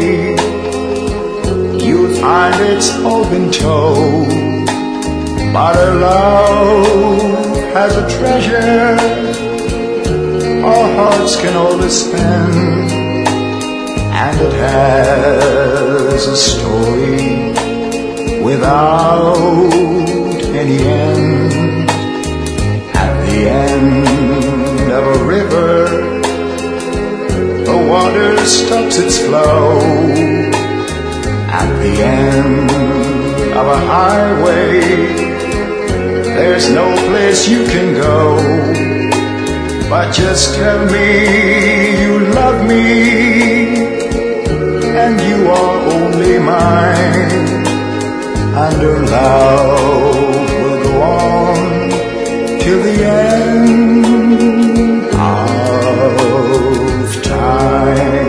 you'll find it's all been told. But our love has a treasure our hearts can always spend, and it has a story without any end. At the end of a river, the water stops its flow. At the end of a highway, there's no place you can go. But just tell me you love me, and you are only mine, and our love will go on till the end of time.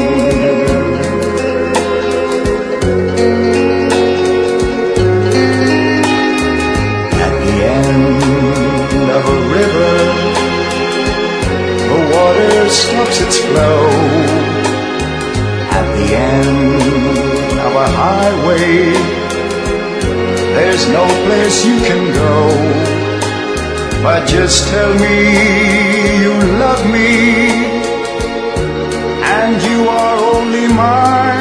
At the end of a river, the water stops its flow. At the end of a highway, there's no place you can go. But just tell me you love me, and you are only mine.